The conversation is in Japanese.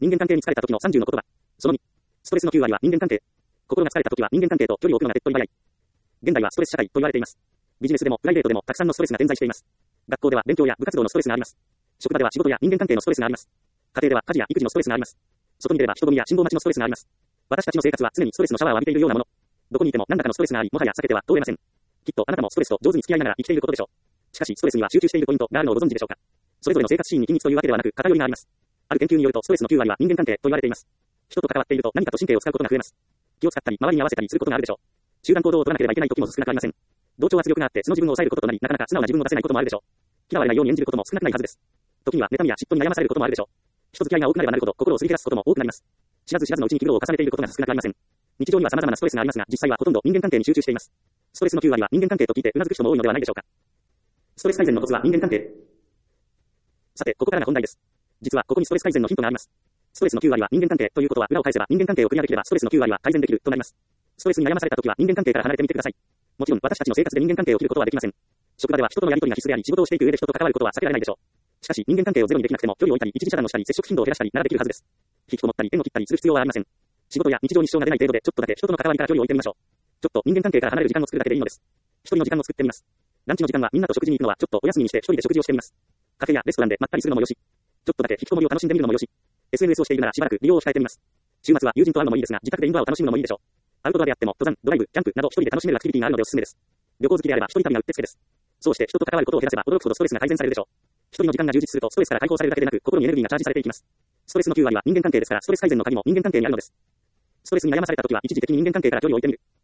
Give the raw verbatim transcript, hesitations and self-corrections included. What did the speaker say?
人間関係に疲れた時のさんじゅうの言葉。そのに。ストレスのきゅう割は人間関係。心が疲れた時は人間関係と距離を置くのが手っ取り早い。現代はストレス社会と言われています。ビジネスでもプライベートでもたくさんのストレスが点在しています。学校では勉強や部活動のストレスがあります。職場では仕事や人間関係のストレスがあります。家庭では家事や育児のストレスがあります。外に出れば人混みや信号待ちのストレスがあります。私たちの生活は常にストレスのシャワーを浴びているようなもの。どこにいても何らかのストレスがあり、もはや避けては通れません。きっとあなたもストレスと上手に付き合いながら生きていることでしょう。しかしストレスには集中しているポイントがあるのをご存知でしょうか。それぞれの生活シーンに均一というわけではなく、偏りがあります。ある研究によるとストレスのきゅう割は人間関係と言われています。人と関わっていると何かと神経を使うことが増えます。気を使ったり周りに合わせたりすることがあるでしょう。集団行動を取らなければいけない時も少なくありません。同調圧力があって素の自分を抑えることとなり、なかなか素直な自分を出せないこともあるでしょう。嫌われないように演じることも少なくないはずです。時には妬みや嫉妬に悩まされることもあるでしょう。人付き合いが多くなればなるほど心をすり減らすことも多くなります。知らず知らずのうちに苦労を重ねていることが少なくありません。日常には様々なストレスがありますが、実際はほとんど人間関係に集中しています。ストレスのきゅう割は人間関係と聞いてうなずく人も多いのではないでしょうか。ストレス改善のコツは人間関係。さて、ここからが本題です。実はここにストレス改善のヒントがあります。ストレスのきゅう割は人間関係ということは、裏を返せば人間関係をクリアできればストレスのきゅう割は改善できるとなります。ストレスに悩まされた時は人間関係から離れてみてください。もちろん私たちの生活で人間関係を切ることはできません。職場では人とのやり取りが必須であり、仕事をしていく上で人と関わることは避けられないでしょう。しかし人間関係をゼロにできなくても距離を置いたり、一時遮断をしたり、接触頻度を減らしたりならできるはずです。引きこもったり、縁を切ったりする必要はありません。仕事や日常に支障が出ない程度でちょっとだけ人との関わりから距離を置いてみましょう。ちょっと人間関係から離れる時間を作るだけでいいのです。一人の時間を作ってみます。ランチの時間はみんなと食事に行くのはちょっとお休みにして一人で食事をしてみます。カフェやレストランでまったりするのもよし、ちょっとだけ引きこもりを楽しんでみるのもよし、エスエヌエス をしているならしばらく利用を控えてみます。週末は友人と会うのもいいですが、自宅でインドアを楽しむのもいいでしょう。アウトドアであっても登山、ドライブ、キャンプなど一人で楽しめるアクティビティがあるのでおすすめです。旅行好きであれば一人旅がうってつけです。そうして人と関わることを減らせば驚くほどストレスが改善されるでしょう。一人の時間が充実するとストレスから解放されるだけでなく、心にエネルギーがチャージされていきます。ストレスのきゅう割は人間関係ですから、ストレス改善の鍵も人間関係にあるのです。ストレスに悩まされた時は一時的に人間関係から距離を置いてみる。